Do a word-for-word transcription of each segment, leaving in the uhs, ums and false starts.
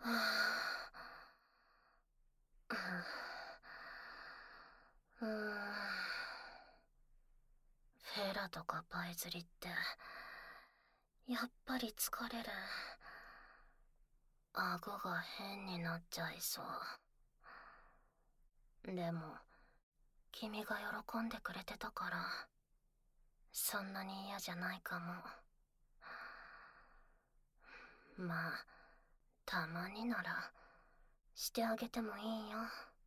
うーん。フェラとかパイズリってやっぱり疲れる。顎が変になっちゃいそう。でも君が喜んでくれてたからそんなに嫌じゃないかも。まあたまにならしてあげてもいいよ。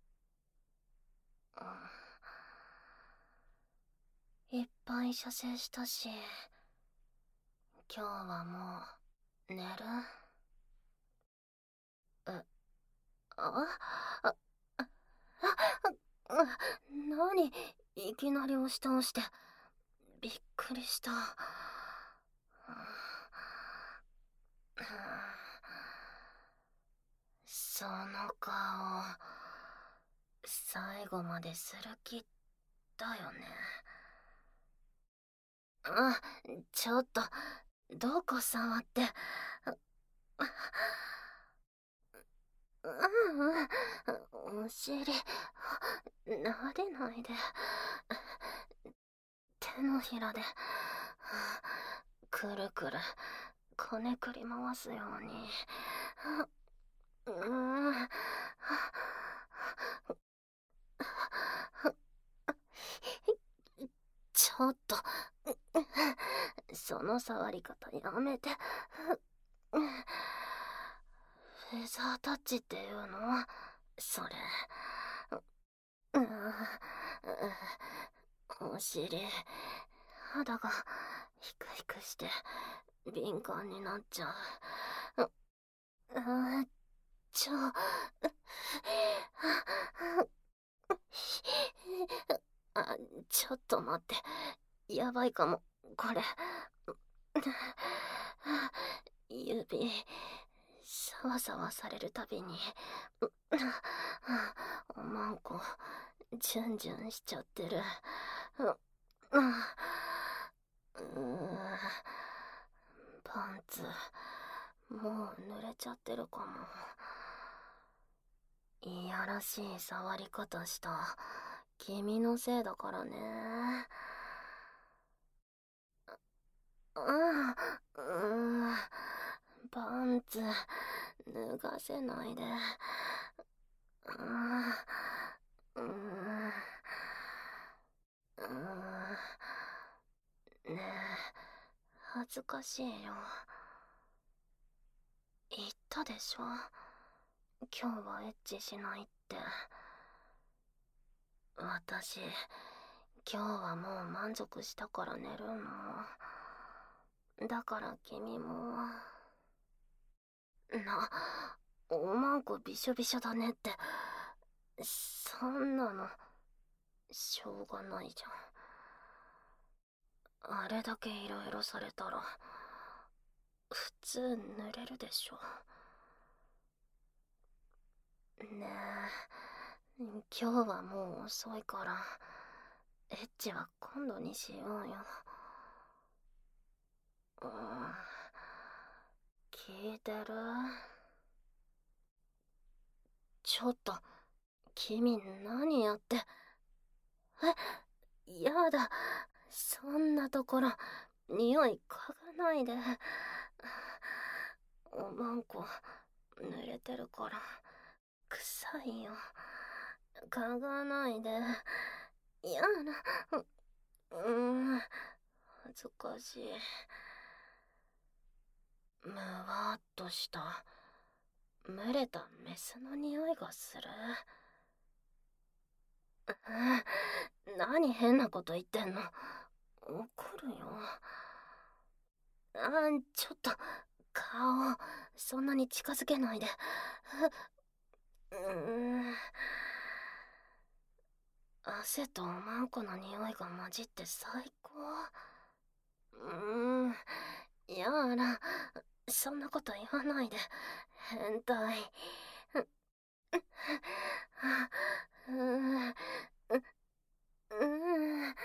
うん、いっぱい射精したし今日はもう寝る。え、ああああ、何いきなり押し倒して。びっくりした。その顔最後までする気だよね。あ、ちょっとどこ触って。うんうん、お尻撫でないで。手のひらでくるくるこねくり回すように。うん、ちょっとその触り方やめて。フェザータッチっていうのそれ。うん、お尻肌がヒクヒクして敏感になっちゃう。うん、ちょあ、ちょっと待って、やばいかもこれ。指サワサワされるたびにおまんこジュンジュンしちゃってる。ううパンツもう濡れちゃってるかも。いやらしい触り方した君のせいだからね。うんうん、パンツ脱がせないで。うんうんうん、ねえ恥ずかしいよ。言ったでしょ今日はエッチしないって。私今日はもう満足したから寝るの。だから君もな、おまんこびしょびしょだねって。そんなのしょうがないじゃん。あれだけいろいろされたら普通濡れるでしょ。ねえ、今日はもう遅いからエッチは今度にしようよ。うん、聞いてる？ちょっと君何やって。え、やだ、そんなところ匂い嗅がないで。おまんこ濡れてるから臭いよ。嗅がないで。やだ。ううん、恥ずかしい。むわっとした蒸れたメスの匂いがする。うん、何変なこと言ってんの。怒るよ。あ、ちょっと顔そんなに近づけないで。うーん、汗とおまんこの匂いが混じって最高。うーん、やら、そんなこと言わないで。変態。うーん、うーん、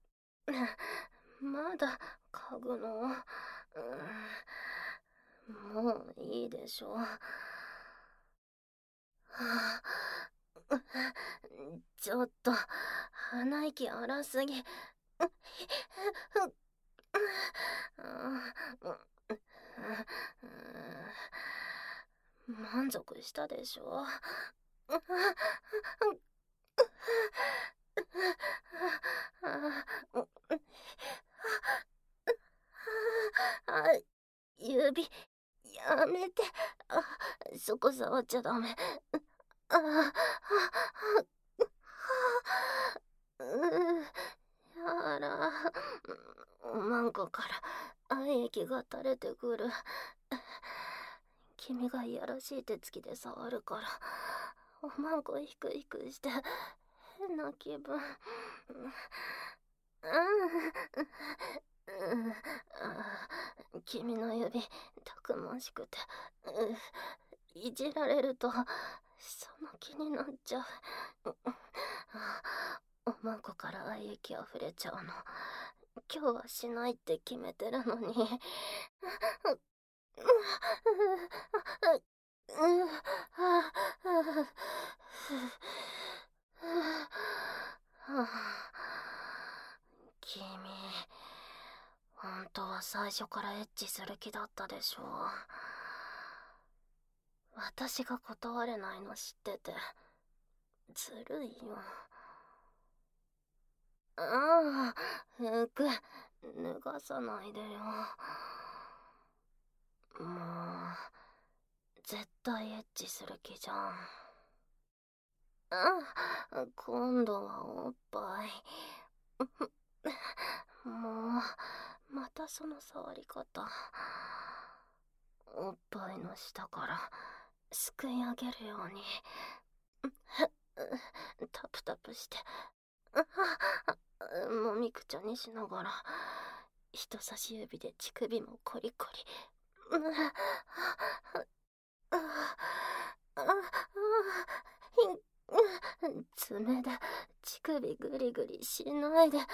まだ嗅ぐの？うーん、 もういいでしょ。はあ、ちょっと鼻息荒すぎ。満足したでしょ。あ、指、やめて。あ、そこ触っちゃダメ。あ、あ、あ、うやら、おまんこから愛液が垂れてくる。君がいやらしい手つきで触るから、おまんこヒクヒクして変な気分。君の指たくましくて、いじられるとその気になっちゃう。おまんこから愛液あふれちゃうの。今日はしないって決めてるのに。君、本当は最初からエッチする気だったでしょ。私が断れないの知っててずるいよ。ああ、服脱がさないでよ。もう絶対エッチする気じゃん。あ、今度はおっぱい。もうまたその触り方。おっぱいの下からすくい上げるようにタプタプしてもみくちゃにしながら人差し指で乳首もコリコリ。爪で乳首グリグリしないで。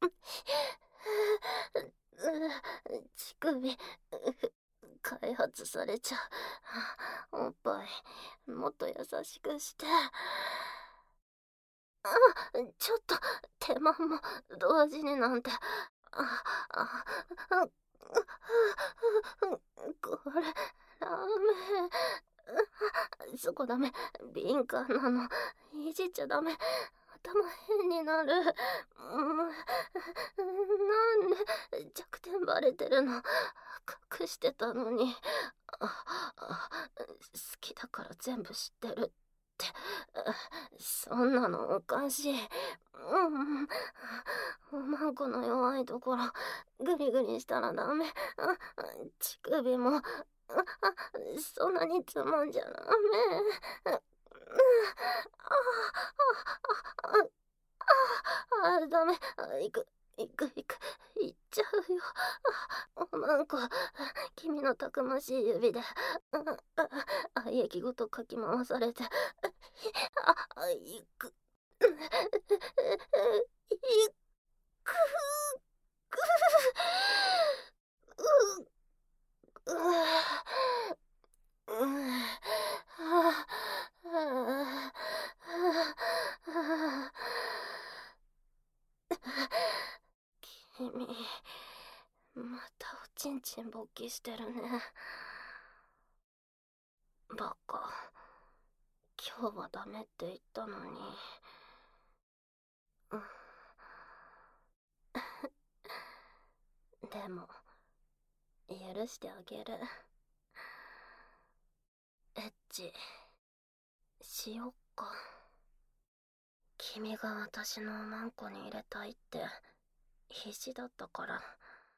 乳首開発されちゃう。おっぱいもっと優しくして。あ、ちょっと手間も同時になんて。ああ、これダメ。そこダメ。敏感なの。いじっちゃダメ。頭変になる。なんで弱点バレてるの。隠してたのに。ああ、好きだから全部知ってるって。そんなのおかしい。うん、おまんこの弱いところグリグリしたらダメ。乳首もそんなにつまんじゃダメ。ああ、ダメ。行く行く行く行っちゃうよ。おまんこ、君のたくましい指で愛液ごとかき回されて。あ、行く行く君、またおちんちん勃起してるね。バカ、今日はダメって言ったのに。でも許してあげる。エッチしよっか。君が私のおまんこに入れたいって必死だったから、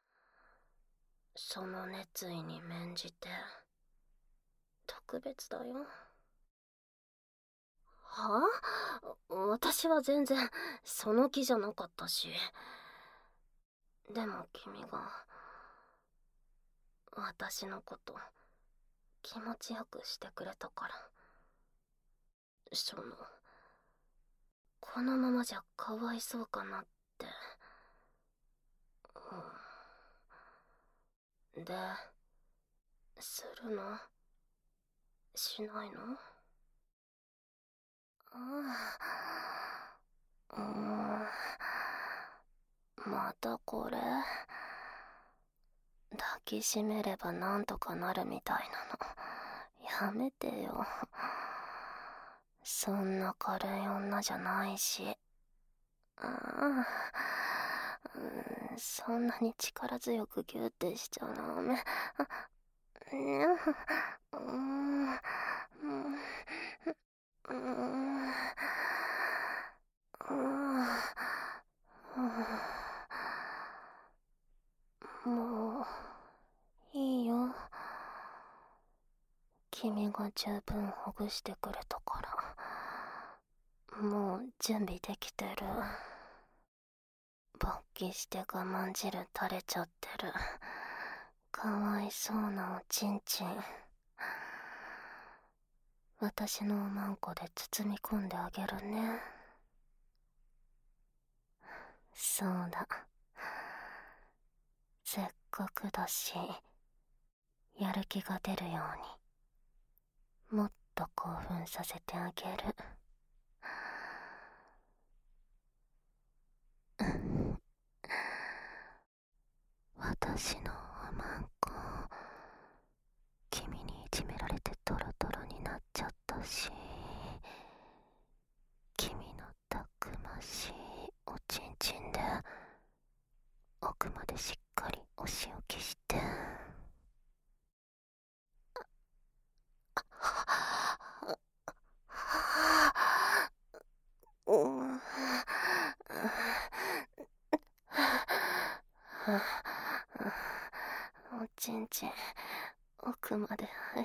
その熱意に免じて特別だよ。はあ？私は全然その気じゃなかったし。でも君が私のこと気持ちよくしてくれたから、そのこのままじゃかわいそうかなって、うん、でするの？しないの？ああ、うーん、またこれ？抱きしめればなんとかなるみたいなのやめてよ。そんな軽い女じゃないし。ああ、うん、そんなに力強くギューってしちゃダメ。うん、うん、うん、うん、もういいよ。君が十分ほぐしてくれたから、もう準備できてる。勃起して我慢汁垂れちゃってる。かわいそうなおちんちん。私のおまんこで包み込んであげるね。そうだ。せっかくだし、やる気が出るように、もっと興奮させてあげる。私のおまんこ、君にいじめられてトロトロになっちゃったし、君のたくましいおちんちんで奥までしっかりお仕置きして。うん、おちんちん奥まで入った。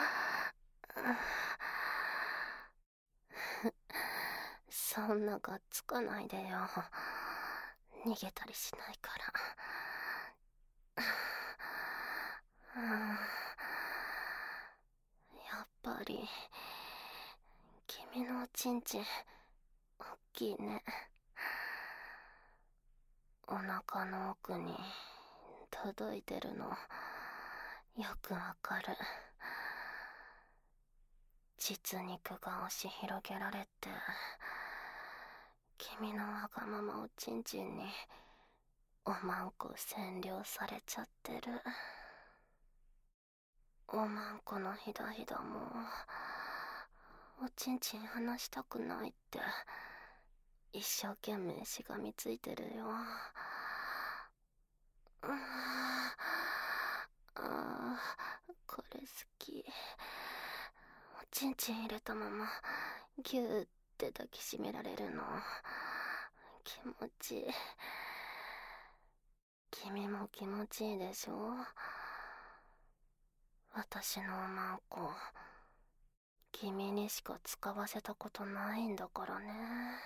そんながっつかないでよ。逃げたりしないから。やっぱり君のおちんちんおっきいね。お腹の奥に届いてるのよくわかる。実肉が押し広げられて、君のわがままおちんちんにおまんこ占領されちゃってる。おまんこのひだひだもおちんちん離したくないって一生懸命しがみついてるよ。ああ、これ好き。おちんちん入れたままギューって抱きしめられるの気持ちいい。君も気持ちいいでしょ？私のおまんこ君にしか使わせたことないんだからね。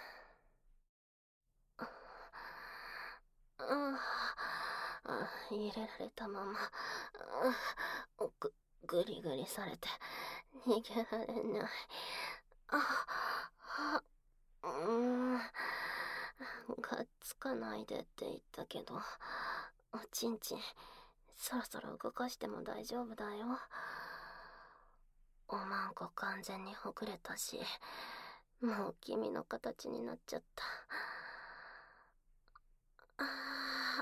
ああ、入れられたまま、あぐ、ぐりぐりされて逃げられない。あ、あ、うーん、がっつかないでって言ったけど、おちんちん、そろそろ動かしても大丈夫だよ。おまんこ完全にほぐれたし、もう君の形になっちゃった。あ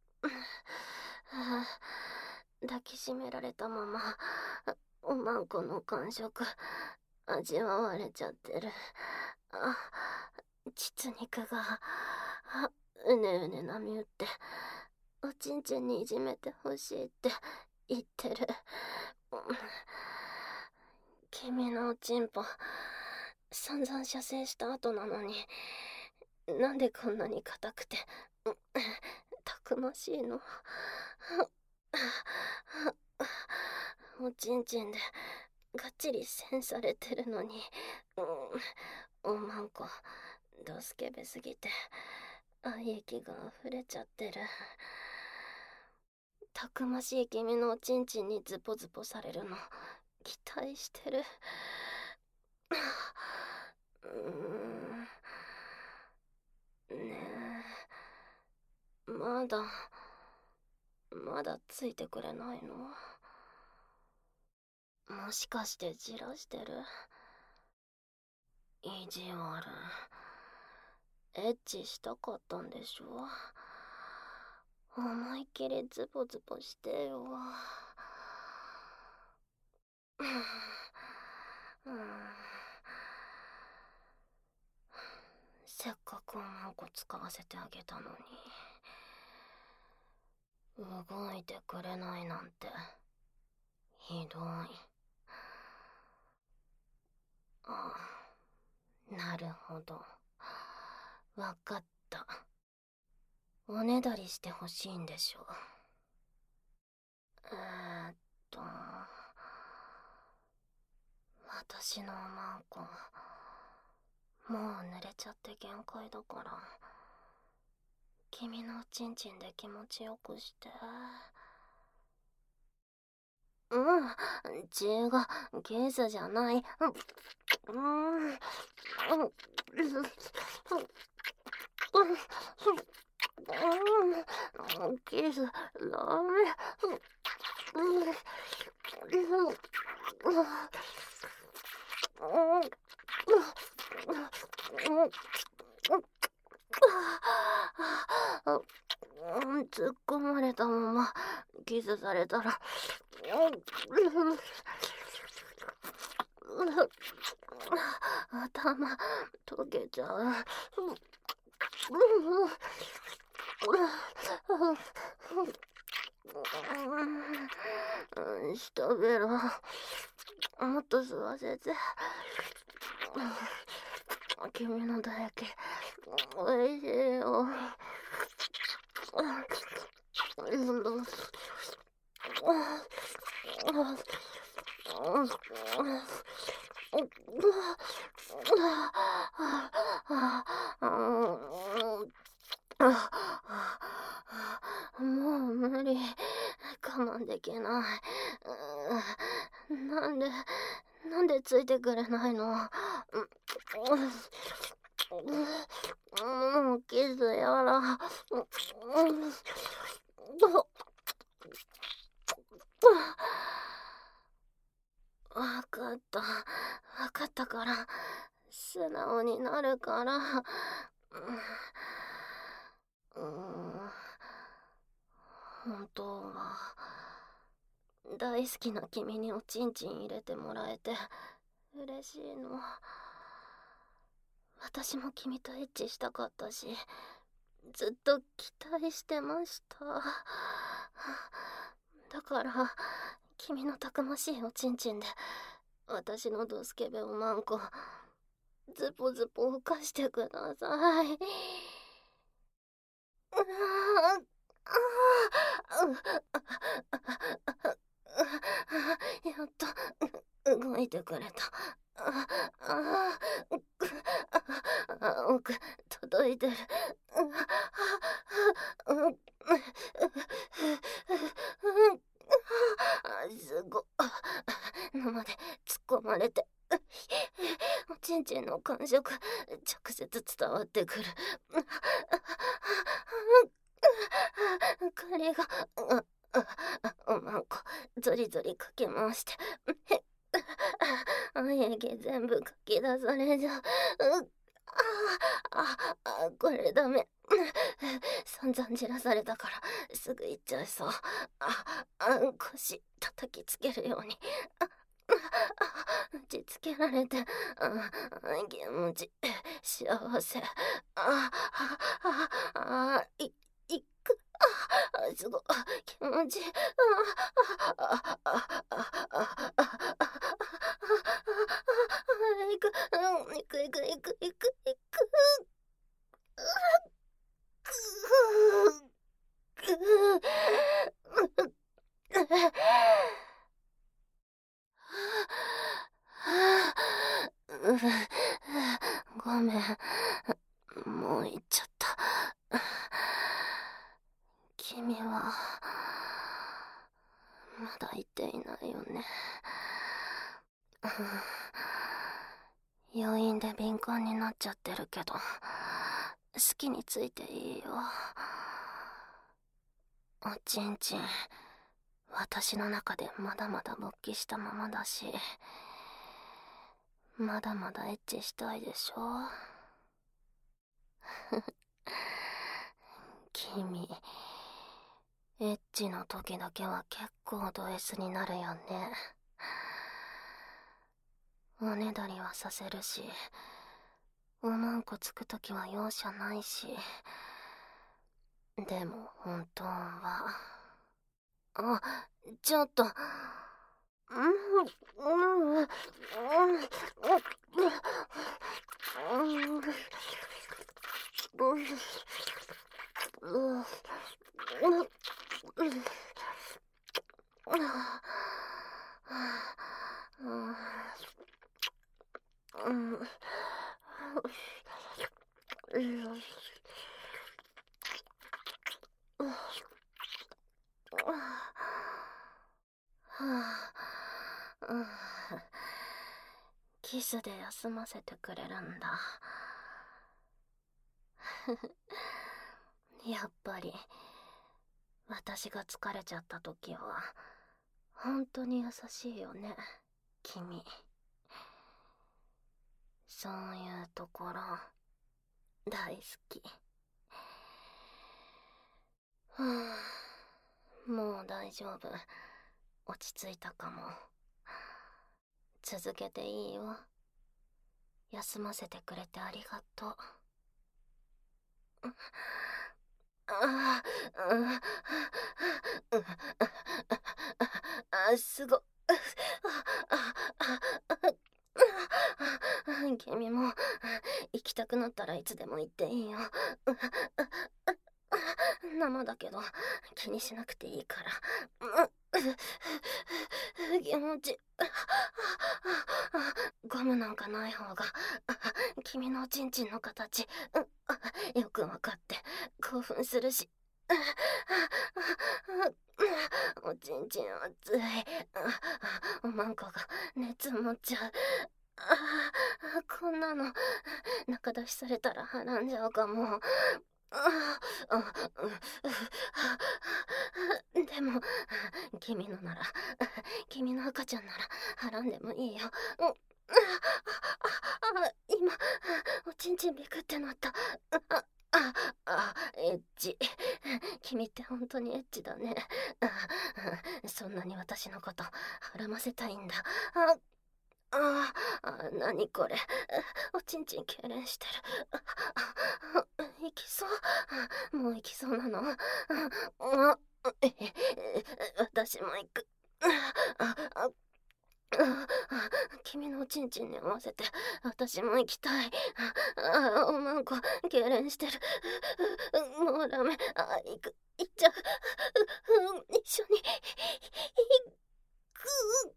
あ、抱きしめられたままおまんこの感触味わわれちゃってる。あ、膣肉がうねうね波打っておちんちんにいじめてほしいって言ってる。君のおちんぽ散々射精した後なのになんでこんなに硬くてたくましいの？おちんちんでがっちり栓されてるのに、うん、おまんこドスケベすぎて愛液が溢れちゃってる。たくましい君のおちんちんにズポズポされるの期待してる。うーん、ねえ、まだまだついてくれないの？ もしかしてじらしてる？意地悪。エッチしたかったんでしょ？思いっきりズボズボしてよ。うん、せっかくおまんこ使わせてあげたのに動いてくれないなんてひどい。ああ、なるほど、わかった。おねだりしてほしいんでしょ？えーっと私のおまんこもう濡れちゃって限界だから、君のおちんちんで気持ちよくして。うん、違う、キスじゃない。うん、うん、うん、キス、ダメ。突っ込まれたままキスされたら頭溶けちゃう。下ベロもっと吸わせて。君の唾液おいしいよ。もう無理、我慢できない。なんでなんでついてくれないの？もうキスやら。わかった、わかったから、素直になるから。うん、本当は大好きな君におちんちん入れてもらえて嬉しいの。私も君とエッチしたかったし、ずっと期待してました。だから君のたくましいおちんちんで私のドスケベおまんこズポズポ浮かしてください。やっと動いてくれた。奥届いてる。すごい。生で突っ込まれておちんちんの感触直接伝わってくる。彼がおまんこゾリゾリかき回して愛液全部かき出されちゃう。ああ、これダメ。散々じらされたからすぐ行っちゃいそう。ああ、腰叩きつけるように打ちつけられて、あ気持ち幸せ。あああいいくあすごい気持ちいい。あああああああいくいくいくいくいくいく。ごめん、もう行っちゃった。君はまだ行っていないよね。余韻で敏感になっちゃってるけど好きについていいよ。おちんちん私の中でまだまだ勃起したままだし、まだまだエッチしたいでしょ。君、エッチの時だけは結構ド S になるよね。おねだりはさせるし、おまんこつく時は容赦ないし。でも本当は、あ、ちょっと、うん、うん、うん、キスで休ませてくれるんだ。やっぱり私が疲れちゃった時は本当に優しいよね、君。そういうところ大好き。はあ、もう大丈夫。落ち着いたかも。続けていいよ。休ませてくれてありがとう。ああ、あ、すご、君も行きたくなったらいつでも行っていいよ。生だけど気にしなくていいから。気持ち、ゴムなんかない方が君のおちんちんの形よくわかって興奮するし。おちんちん熱い。おまんこが熱持っちゃう。こんなの中出しされたらはらんじゃうかも。でも君のなら、君の赤ちゃんならはらんでもいいよ。今おちんちんビクってなった。あああ、エッチ。君って本当にエッチだね。そんなに私のことはらませたいんだ。あああ、なにこれ。おちんちん痙攣してる。行きそう。もう行きそうなの。私も行く。君のおちんちんに合わせて私も行きたい。あ、おまんこ痙攣してる。もうダメ。あ、行く、行っちゃう。一緒に行く。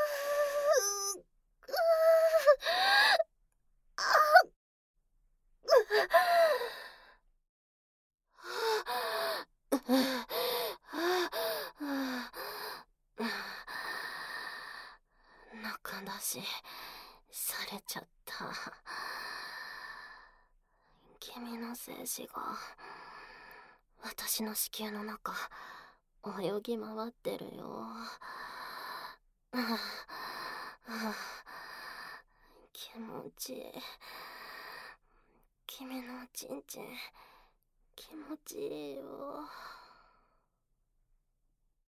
中出しされちゃった。君の精子が私の子宮の中泳ぎ回ってるよ。気持ちいい。君のおちんちん気持ちいいよ。